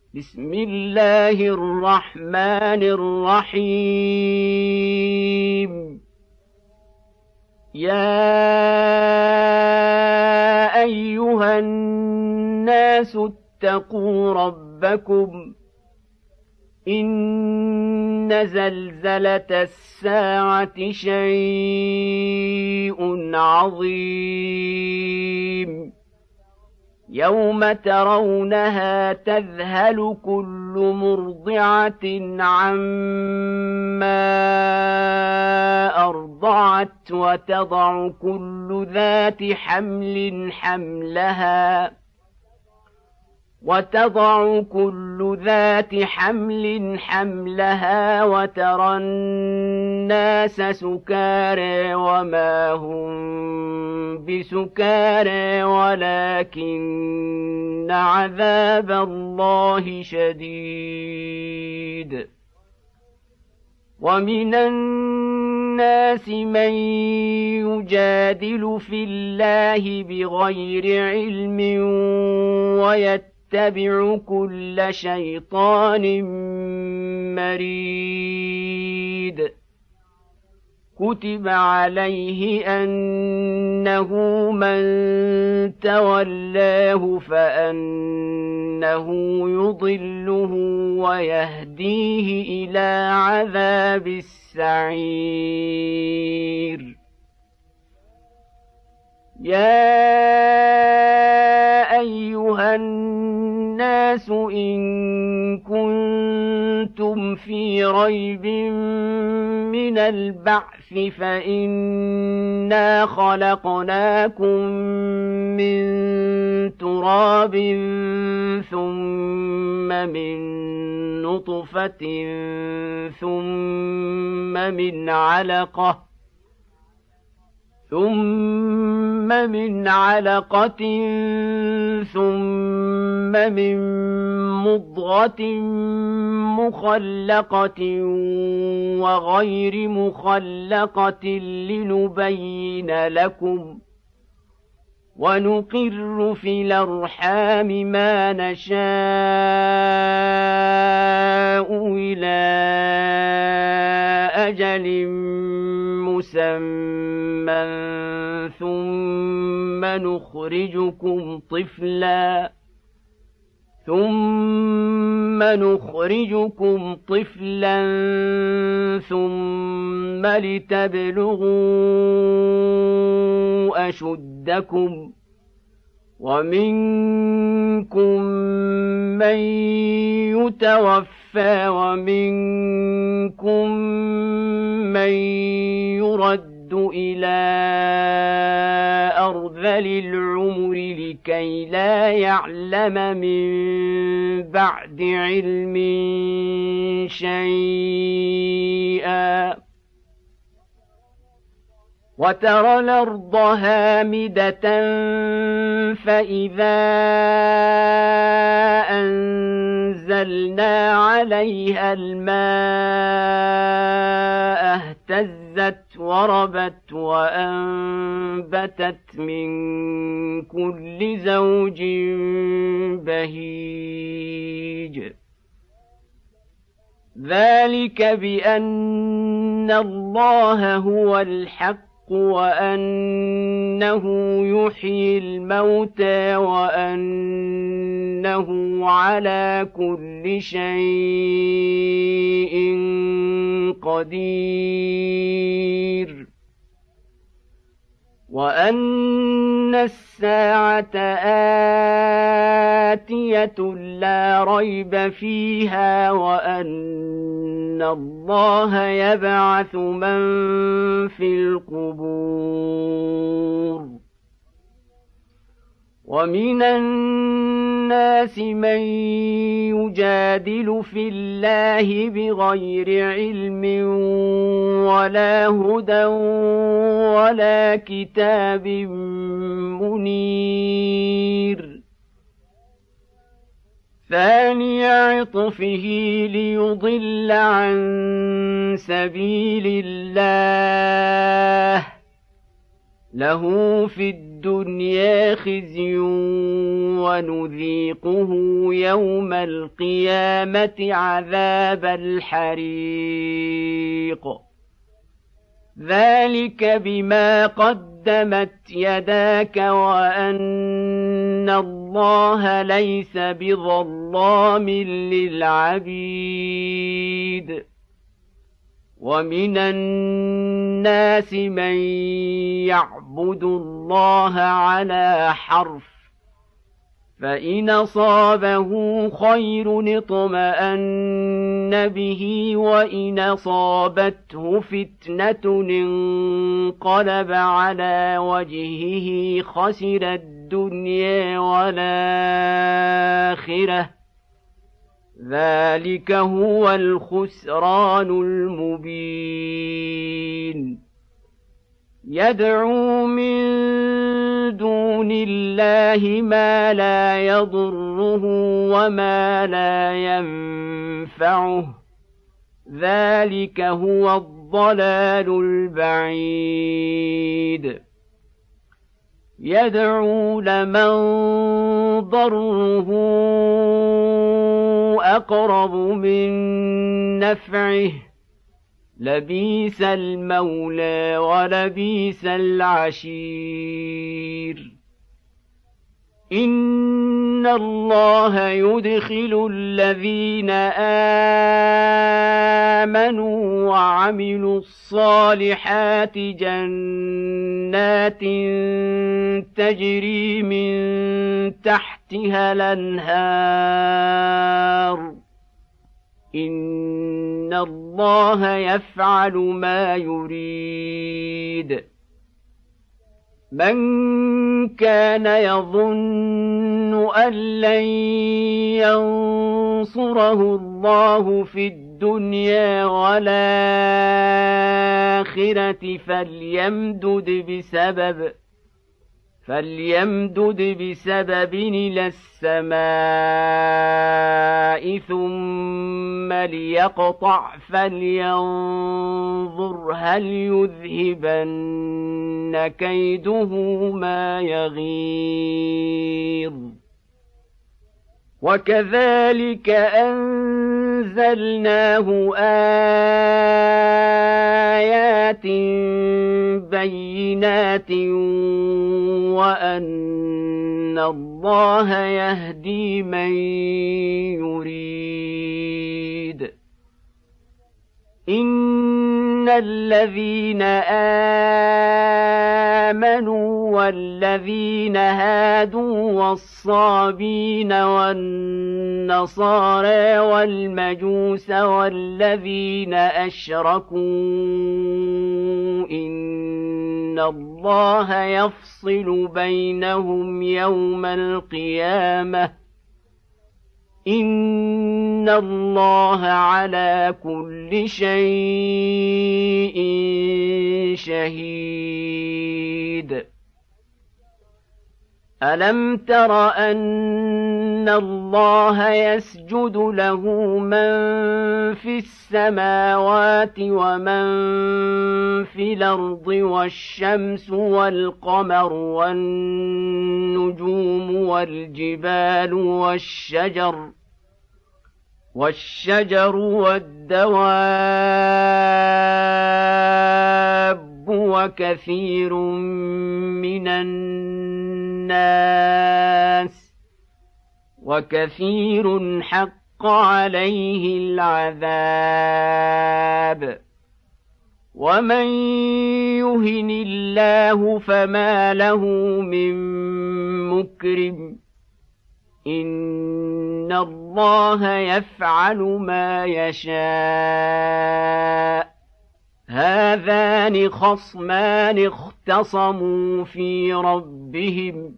بسم الله الرحمن الرحيم. يا أيها الناس اتقوا ربكم إن زلزلة الساعة شيء عظيم يوم ترونها تذهل كل مرضعة عما أرضعت وتضع كل ذات حمل حملها وترى الناس سكارى وما هم بسكارى ولكن عذاب الله شديد. ومن الناس من يجادل في الله بغير علم ويتبع كل شيطان مريد. كتب عليه أنه من تولاه فأنه يضله ويهديه إلى عذاب السعير. يا أيها الناس إن كنتم في ريب من البعث فإنا خلقناكم من تراب ثم من نطفة ثم من علقة ثم من مضغة مخلقة وغير مخلقة لنبين لكم ونقر في الأرحام ما نشاء إلى أجل مسمى ثم نخرجكم طفلا ثم لتبلغوا أشدكم ومنكم من يتوفى ومنكم من يرد إلى أرذل العمر لكي لا يعلم من بعد علم شيئا. وترى الأرض هامدة فإذا أنزلنا عليها الماء اهتزت وربت وأنبتت من كل زوج بهيج. ذلك بأن الله هو الحق وأنه يحيي الموتى وأنه على كل شيء قدير وأن الساعة آتية لا ريب فيها وأن الله يبعث من في القبور. ومن الناس من يجادل في الله بغير علم ولا هدى ولا كتاب منير. ثاني عطفه ليضل عن سبيل الله له في الدنيا الدنيا خزي ونذيقه يوم القيامة عذاب الحريق ذلك بما قدمت يداك وأن الله ليس بظلام للعبيد ومن الناس من يعبد الله على حرف فإن أصابه خير اطمأن به وإن أصابته فتنة انقلب على وجهه خسر الدنيا والآخرة ذلك هو الخسران المبين يدعو من دون الله ما لا يضره وما لا ينفعه ذلك هو الضلال البعيد يدعو لمن ضره أقرب من نفعه لبئس المولى ولبئس العشير إن الله يدخل الذين آمنوا وعملوا الصالحات جنات تجري من تحتها الأنهار إن الله يفعل ما يريد من كان يظن أن لن ينصره الله في الدنيا والآخرة فليمدد بسبب إلى السماء ثم ليقطع فلينظر هل يذهبن كيده ما يغيظ وكذلك أنزلناه آيات بينات وأن الله يهدي من يريد إن الذين آمنوا والذين هادوا والصابين والنصارى والمجوس والذين أشركوا إن الله يفصل بينهم يوم القيامة إن الله على كل شيء شهيد ألم تر أن الله يسجد له من في السماوات ومن في الأرض والشمس والقمر والنجوم والجبال والشجر والدواب وكثير من الناس وكثير حق عليه العذاب ومن يهن الله فما له من مكرم إن الله يفعل ما يشاء هذان خصمان اختصموا في ربهم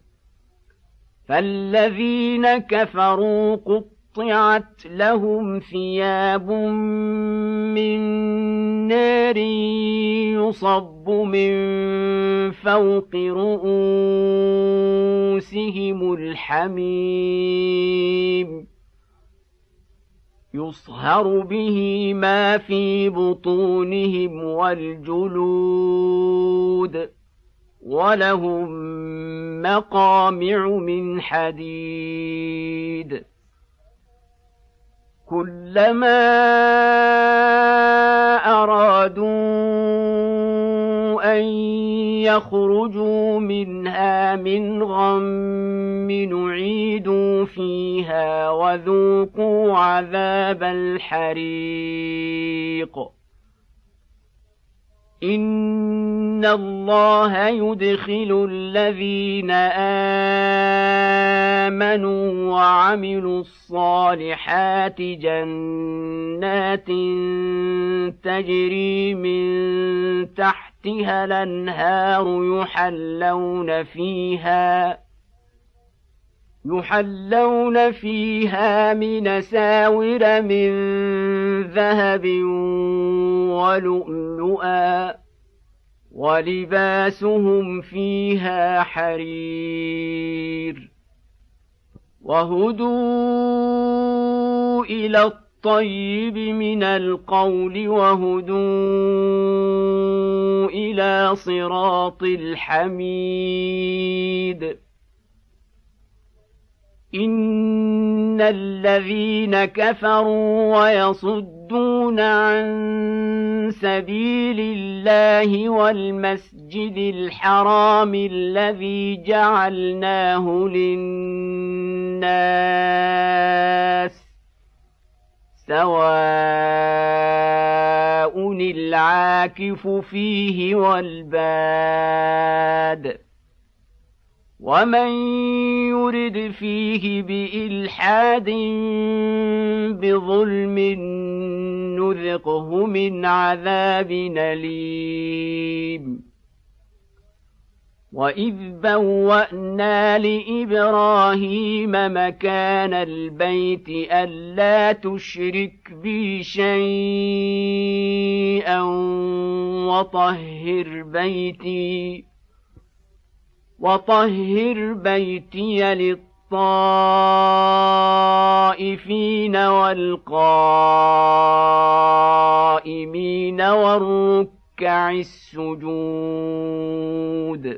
فالذين كفروا قطعت لهم ثياب من نار يصب من فوق رؤوسهم الحميم يصهر به ما في بطونهم والجلود وَلَهُم مَّقَامِعُ مِنْ حَدِيدٍ كُلَّمَا أَرَادُوا أَن يَخْرُجُوا مِنْهَا مِنْ غَمٍّ أُعِيدُوا فِيهَا وَذُوقُوا عَذَابَ الْحَرِيقِ إِنَّ اللَّهَ يُدْخِلُ الَّذِينَ آمَنُوا وَعَمِلُوا الصَّالِحَاتِ جَنَّاتٍ تَجْرِي مِن تَحْتِهَا الْأَنْهَارُ يُحَلَّوْنَ فِيهَا من أساور من ذهب ولؤلؤا ولباسهم فيها حرير وهدوا إلى الطيب من القول وهدوا إلى صراط الحميد إن الذين كفروا ويصدون عن سبيل الله والمسجد الحرام الذي جعلناه للناس سواء العاكف فيه والباد ومن يرد فيه بإلحاد بظلم نذقه من عذاب أليم وإذ بوأنا لإبراهيم مكان البيت ألا تشرك بي شيئا وطهر بيتي للطائفين والقائمين والركع السجود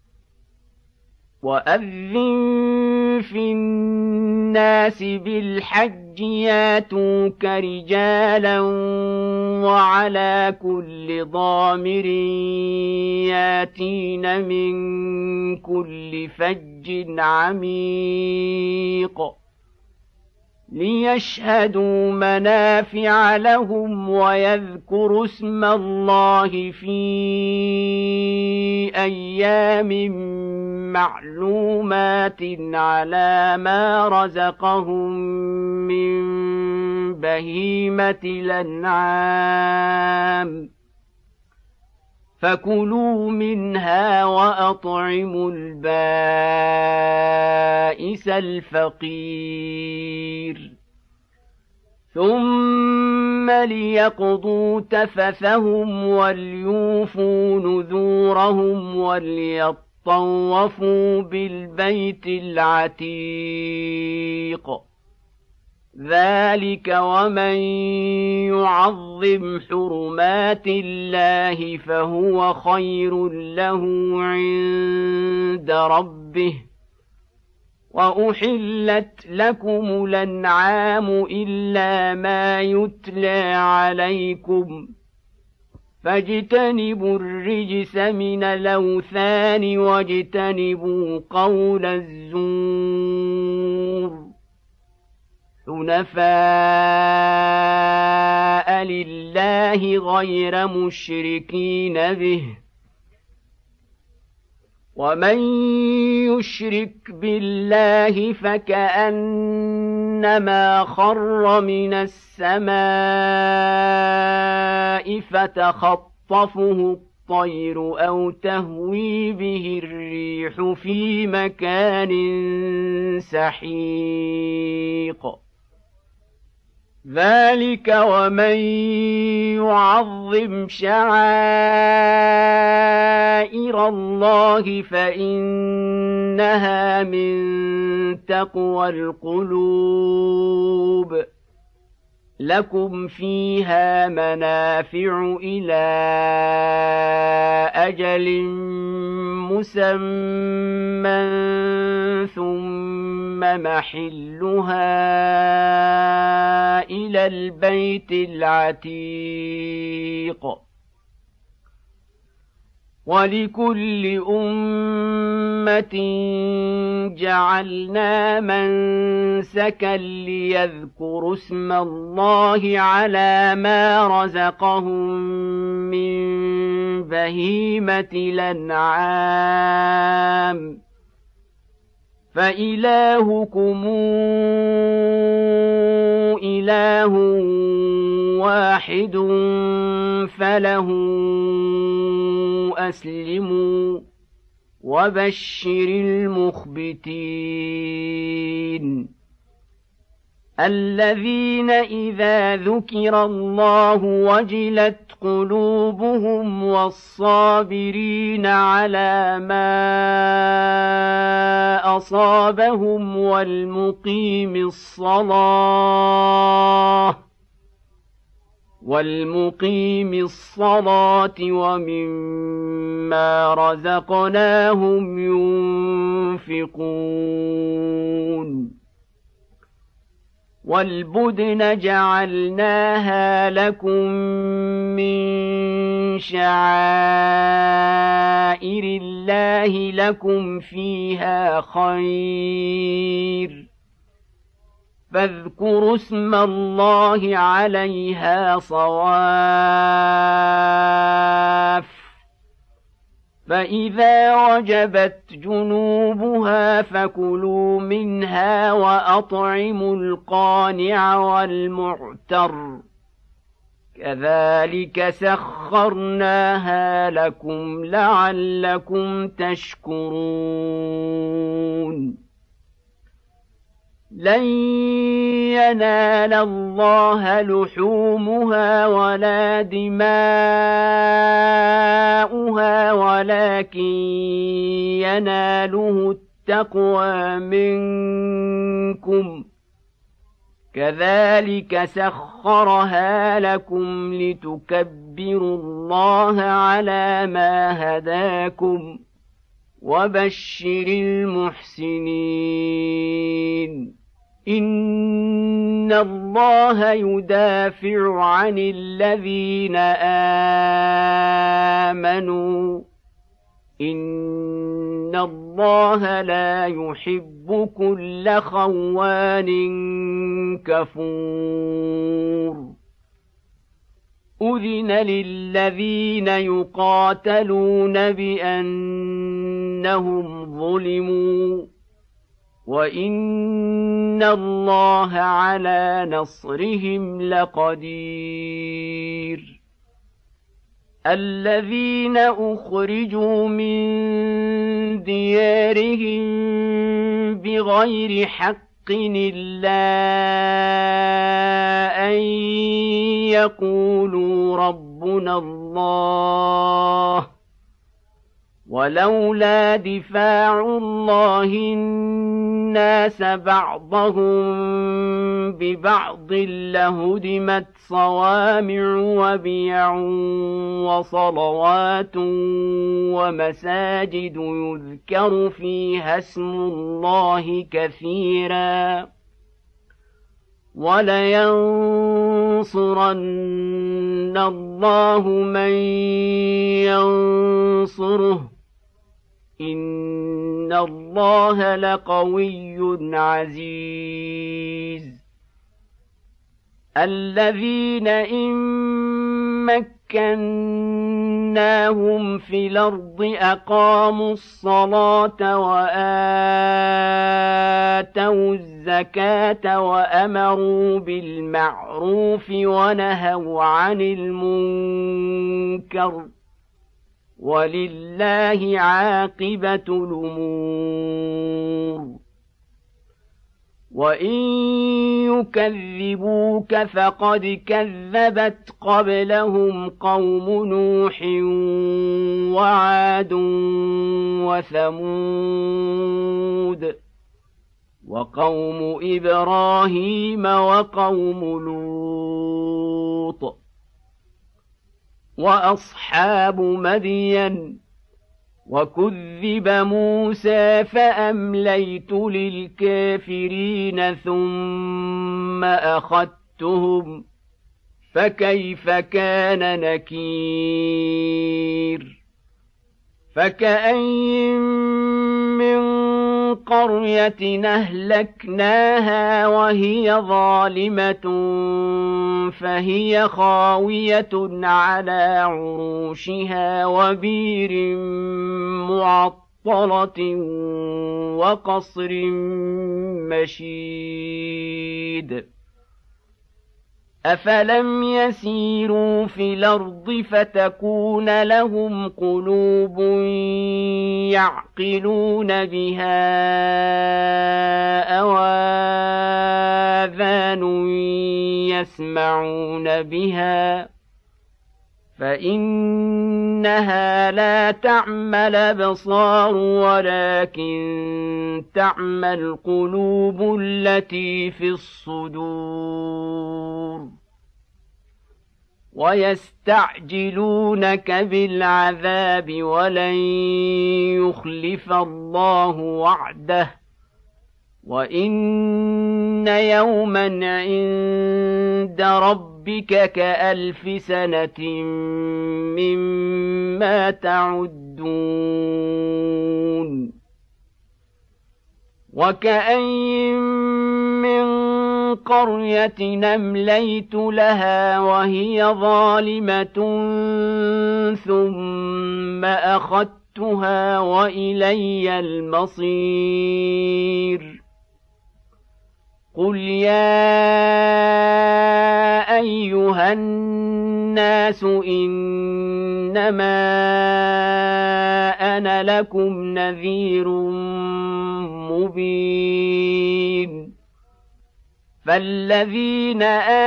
وأذن في الناس بالحج ياتوك رجالا وعلى كل ضامر ياتين من كل فج عميق ليشهدوا منافع لهم ويذكروا اسم الله في أيام معلومات على ما رزقهم من بهيمة الأنعام فكلوا منها وأطعموا البائس الفقير ثم ليقضوا تفثهم وليوفوا نذورهم وليطوفوا بالبيت العتيق ذلك ومن يعظم حرمات الله فهو خير له عند ربه وأحلت لكم الأنعام إلا ما يتلى عليكم فاجتنبوا الرجس من الأوثان واجتنبوا قول الزور حنفاء لله غير مشركين به ومن يشرك بالله فكأنما خر من السماء فتخطفه الطير أو تهوي به الريح في مكان سحيق ذلك ومن يعظم شعائر الله فإنها من تقوى القلوب لكم فيها منافع إلى أجل مسمى ثم محلها إلى البيت العتيق ولكل أمة جعلنا منسكا ليذكروا اسم الله على ما رزقهم من بهيمة الأنعام فإلهكم إله واحد فله أسلموا وبشر المخبتين الذين إذا ذكر الله وجلت قلوبهم والصابرين على ما أصابهم والمقيم الصلاة ومما رزقناهم ينفقون والبدن جعلناها لكم من شعائر الله لكم فيها خير فاذكروا اسم الله عليها صواف فإذا وجبت جنوبها فكلوا منها وأطعموا القانع والمعتر كذلك سخرناها لكم لعلكم تشكرون لن ينال الله لحومها ولا دماؤها ولكن يناله التقوى منكم كذلك سخرها لكم لتكبروا الله على ما هداكم وبشر المحسنين إن الله يدافع عن الذين آمنوا إن الله لا يحب كل خوان كفور أذن للذين يقاتلون بأنهم ظلموا وإن الله على نصرهم لقدير الذين أخرجوا من ديارهم بغير حق إلا أن يقولوا ربنا الله ولولا دفاع الله الناس بعضهم ببعض لهدمت صوامع وبيع وصلوات ومساجد يذكر فيها اسم الله كثيرا ولينصرن الله من ينصره إن الله لقوي عزيز الذين إن مكناهم في الأرض أقاموا الصلاة وآتوا الزكاة وأمروا بالمعروف ونهوا عن المنكر ولله عاقبة الأمور وإن يكذبوك فقد كذبت قبلهم قوم نوح وعاد وثمود وقوم إبراهيم وقوم لوط وأصحاب مدين وكذب موسى فأمليت للكافرين ثم أخذتهم فكيف كان نكير فكأين من قرية أهلكناها وهي ظالمة فهي خاوية على عروشها وبير معطلة وقصر مشيد أفلم يسيروا في الأرض فتكون لهم قلوب يعقلون بها أو آذان يسمعون بها فإنها لا تعمى الأبصار ولكن تعمى القلوب التي في الصدور ويستعجلونك بالعذاب ولن يخلف الله وعده وإن يوما عند ربك كألف سنة مما تعدون وكأين من قرية أمليت لها وهي ظالمة ثم أخذتها وإلي المصير قل يا أيها الناس إنما أنا لكم نذير مبين فالذين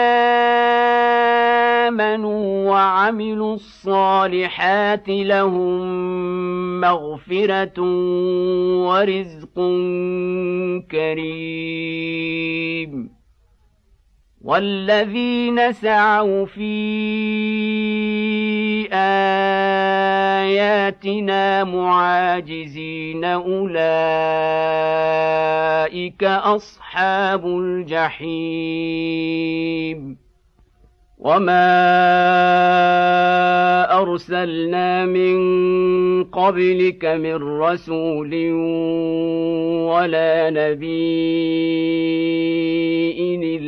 آمنوا وعملوا الصالحات لهم مغفرة ورزق كريم والذين سعوا في آياتنا معاجزين أولئك أصحاب الجحيم وما أرسلنا من قبلك من رسول ولا نبي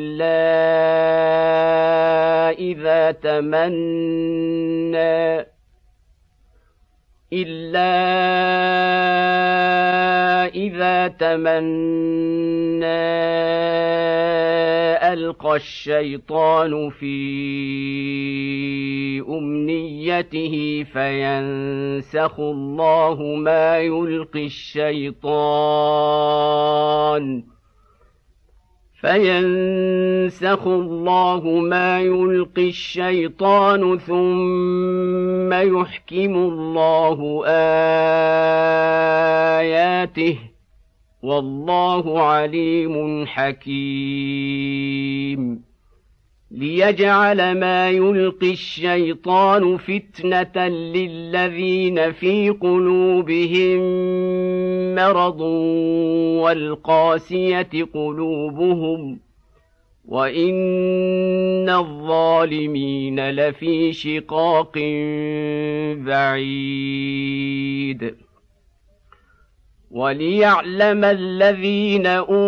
إلا إذا تمنى ألقى الشيطان في أمنيته فينسخ الله ما يلقي الشيطان ثم يحكم الله آياته والله عليم حكيم ليجعل ما يلقي الشيطان فتنة للذين في قلوبهم مرض والقاسية قلوبهم وإن الظالمين لفي شقاق بعيد وليعلم الذين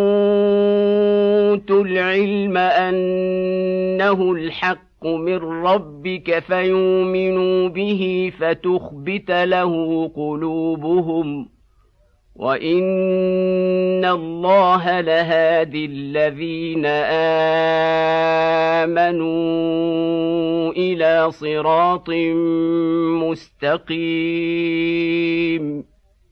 أوتوا العلم أنه الحق من ربك فيؤمنوا به فتخبت له قلوبهم وإن الله لهادي الذين آمنوا إلى صراط مستقيم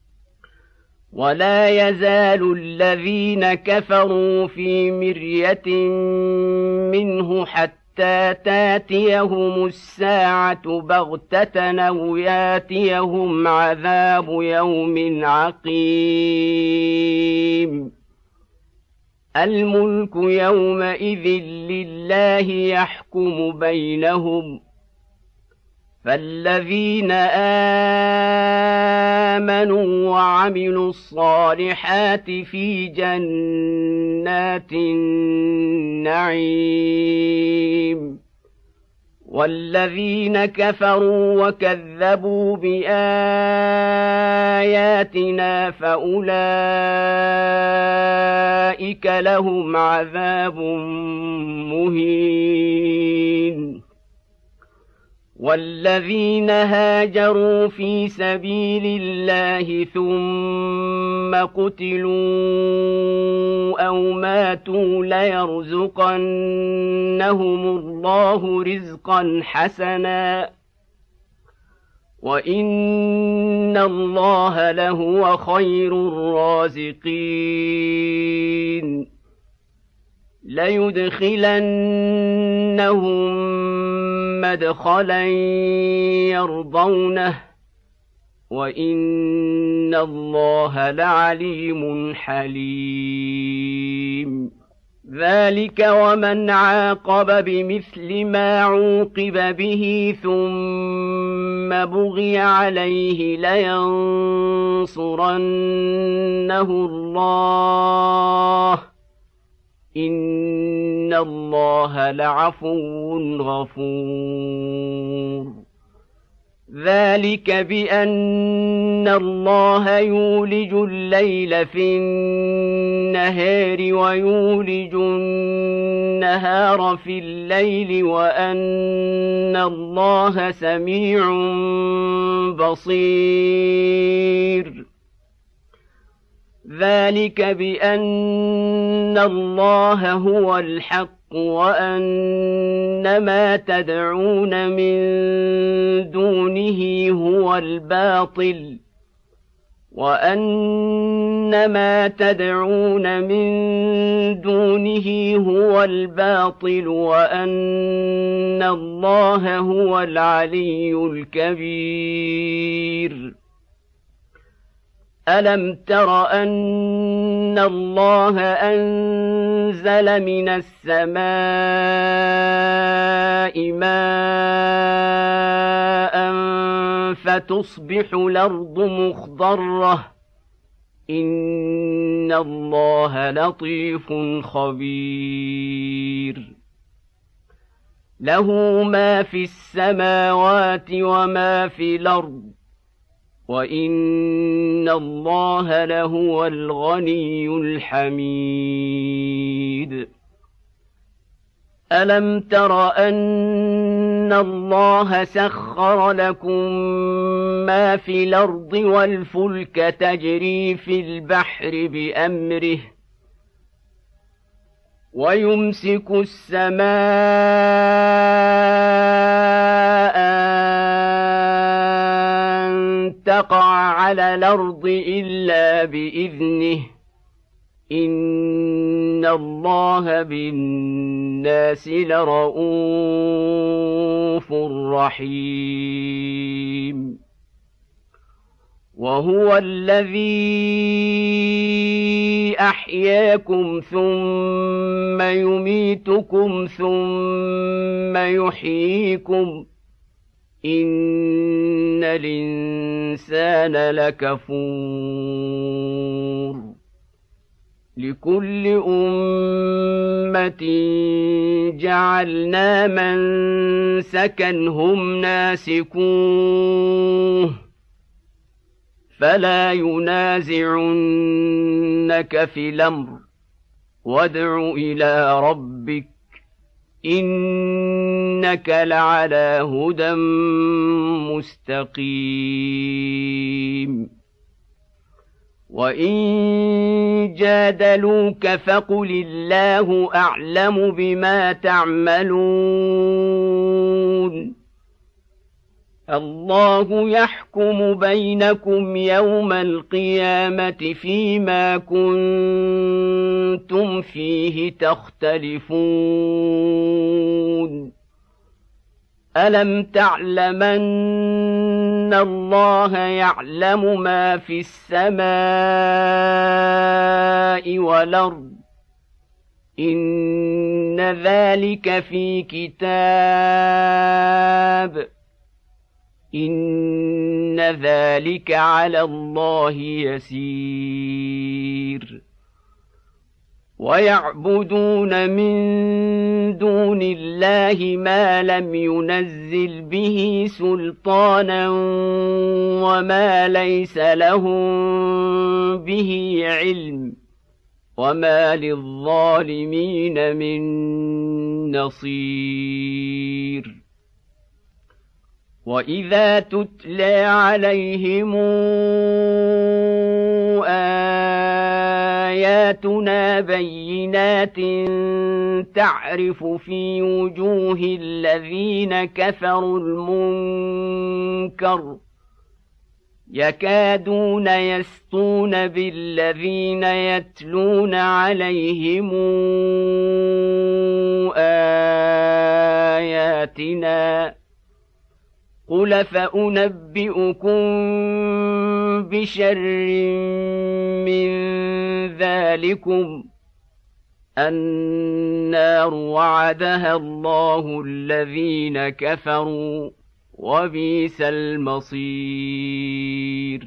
ولا يزال الذين كفروا في مرية منه حتى تاتيهم الساعة بغتة أو ياتيهم عذاب يوم عقيم الملك يومئذ لله يحكم بينهم فالذين آمنوا وعملوا الصالحات في جنات النعيم والذين كفروا وكذبوا بآياتنا فأولئك لهم عذاب مهين والذين هاجروا في سبيل الله ثم قتلوا أو ماتوا ليرزقنهم الله رزقا حسنا وإن الله لهو خير الرازقين ليدخلنهم مدخلا يرضونه وإن الله لعليم حليم ذلك ومن عاقب بمثل ما عوقب به ثم بغي عليه لينصرنه الله إن الله لعفو غفور ذلك بأن الله يولج الليل في النهار ويولج النهار في الليل وأن الله سميع بصير ذلك بأن الله هو الحق وأن ما تدعون من دونه هو الباطل وأن ما تدعون من دونه هو الباطل وأن الله هو العلي الكبير ألم تر أن الله أنزل من السماء ماء فتصبح الأرض مخضرة إن الله لطيف خبير له ما في السماوات وما في الأرض وإن الله لهو الغني الحميد ألم تر أن الله سخر لكم ما في الأرض والفلك تجري في البحر بأمره ويمسك السماء تقع على الأرض إلا بإذنه إن الله بالناس لرءوف رحيم وهو الذي أحياكم ثم يميتكم ثم يحييكم إن الإنسان لكفور لكل أمة جعلنا منسكا هم ناسكوه فلا ينازعنك في الأمر وادع إلى ربك إنك لعلى هدى مستقيم وإن جادلوك فقل الله أعلم بما تعملون الله يحكم بينكم يوم القيامة فيما كنتم فيه تختلفون ألم تعلمن الله يعلم ما في السماء والأرض إن ذلك في كتاب إن ذلك على الله يسير ويعبدون من دون الله ما لم ينزل به سلطانا وما ليس لهم به علم وما للظالمين من نصير وإذا تتلى عليهم آياتنا بينات تعرف في وجوه الذين كفروا المنكر يكادون يسطون بالذين يتلون عليهم آياتنا قل فأنبئكم بشر من ذلكم النار وعدها الله الذين كفروا وبئس المصير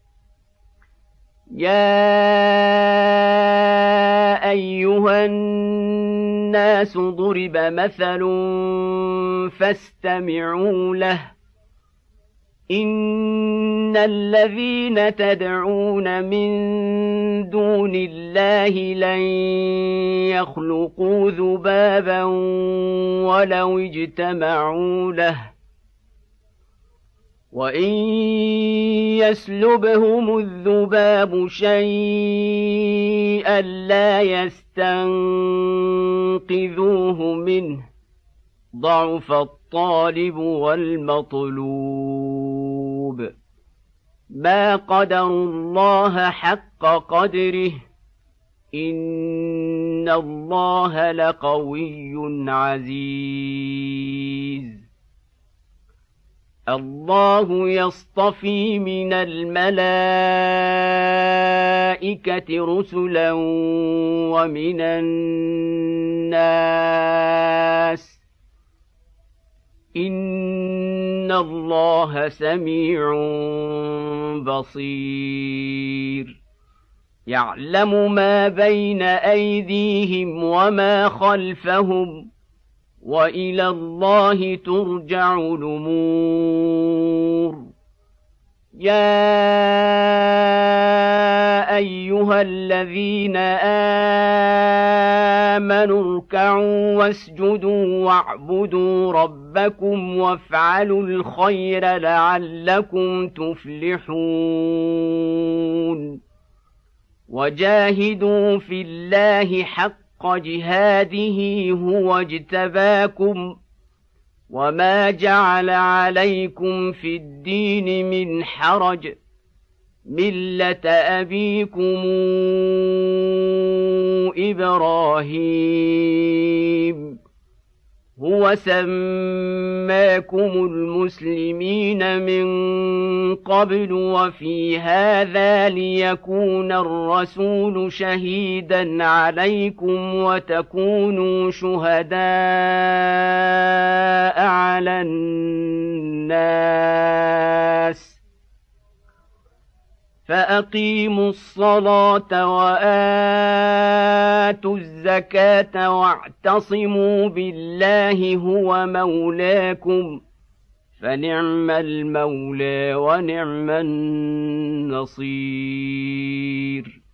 يا أيها الناس ضرب مثل فاستمعوا له إن الذين تدعون من دون الله لن يخلقوا ذبابا ولو اجتمعوا له وإن يسلبهم الذباب شيئا لا يستنقذوه منه ضعف الطالب والمطلوب ما قدروا الله حق قدره إن الله لقوي عزيز الله يصطفي من الملائكة رسلا ومن الناس إن الله سميع بصير يعلم ما بين أيديهم وما خلفهم وإلى الله ترجع الأمور يا أيها الذين آمنوا اركعوا واسجدوا واعبدوا ربكم وافعلوا الخير لعلكم تفلحون وجاهدوا في الله حق جهاده هو اجتباكم وما جعل عليكم في الدين من حرج ملة أبيكم إبراهيم هو سماكم المسلمين من قبل وفي هذا ليكون الرسول شهيدا عليكم وتكونوا شهداء على الناس فأقيموا الصلاة وآتوا الزكاة واعتصموا بالله هو مولاكم فنعم المولى ونعم النصير